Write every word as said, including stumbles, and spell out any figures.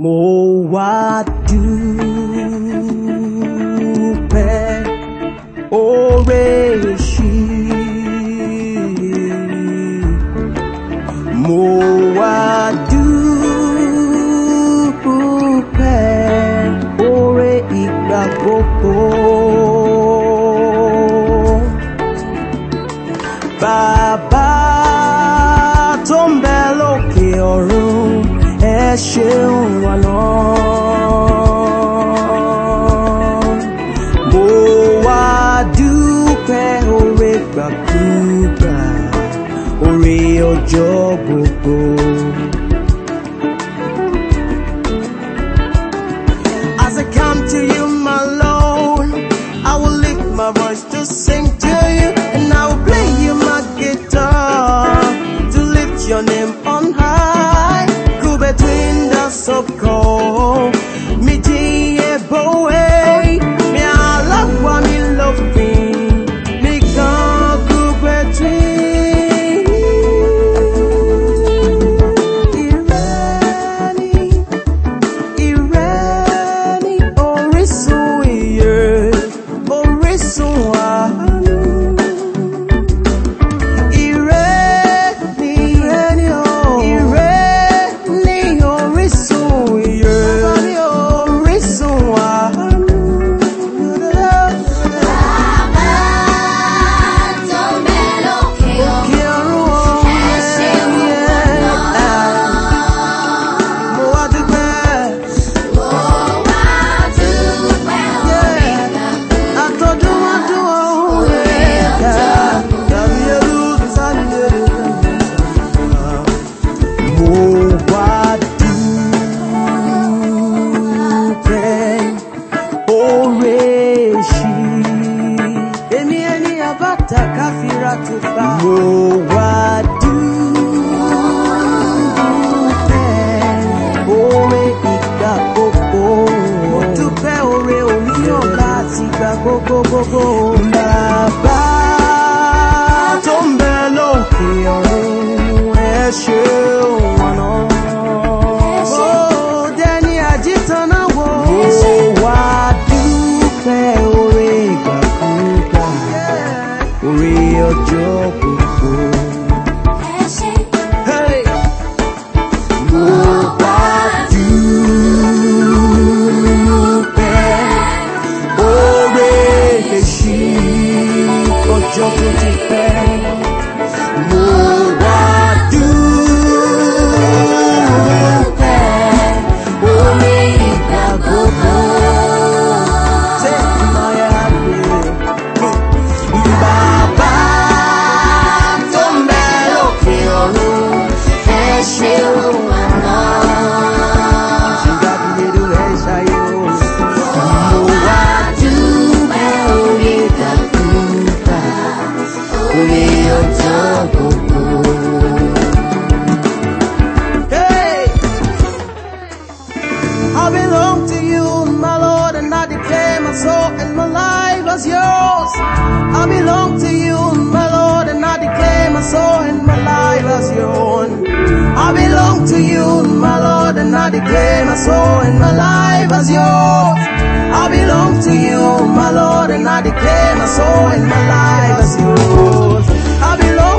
mo wá dúpẹ́ oore ṣí. Mo wá dúpẹ́ oore ìgbà gbogbo. Bàbá tó ń bẹ lókè ọ̀run, ẹ ṣeun àná. Mo wá dúpẹ́ oore gbàkúgbà, oore ọjọ́ gbogbo. As I come to you, my Lord, I will lift my voice to sing to you, and I will play you my guitar to lift your name on high. Go between the so-called me dear boy, me I love what me love me, me can't go between. Irani, Irani, Orisun iye, Orisun àánú. Irani, Irani, Irani, Orisun iye, Orisun àánú. Òkè ọ̀run ẹ ṣeun àná. Mo wá dúpẹ́. Àtọ̀dúnmọ́dún ọ̀hún ẹ̀ka tàbí ẹlú sálẹ̀. Mo wá dúpẹ́ oore ṣí. Èmi ẹni àbáta káfíra tó bá. Mo wá dúpẹ́ oore ìgbà gbogbo. Mo dúpẹ́ oore oníyànká àti ìgbà gbogbo gbogbo. Bàbá tó ń bẹ lókè ọ̀run, ẹ ṣeun àná. Mo dẹni àjítan náà wò. Mo wá dúpẹ́ oore ìgbàkúgbà, oore ọjọ́ gbogbo. Hey! Mo wá dúpẹ́ oore ṣí ọjọ́ tó ti pẹ́. Mo wá dúpẹ́ oore ìgbà gbogbo. Take my hand, Bàbá tó ń bẹ lókè ọ̀run, ẹ ṣeun àná. Ṣìgbàgbìlérò ẹ ṣayé o. Mo wá dúpẹ́ oore gbàkúgbà, oore ọjọ́ gbogbo. Hey! I belong to you, my Lord, and I declare my soul and my life as yours. I belong to you, my Lord, and I declare my soul and my life as yours. I belong to you, my Lord, and I declare my soul and my life as yours. I belong to you, my Lord, and I declare my soul and my life as yours. I belong